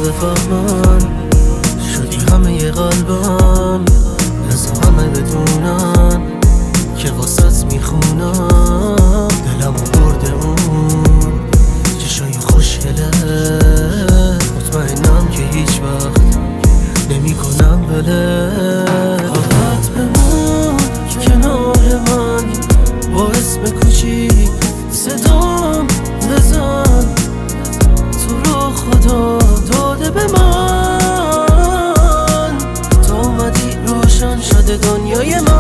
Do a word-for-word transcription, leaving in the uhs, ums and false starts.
بفهمن شدی همه ی قلبم، بذار همه بدونن که واسط میخونم. دلمو برده اون چشای خوشگله، مطمئنم که هیچ وقت نمی کنم بله. فقط بمون کنار من با اسم کوچیک صدام بزن، تو رو خدا داده به من، تا اومدی روشن شده دنیای من.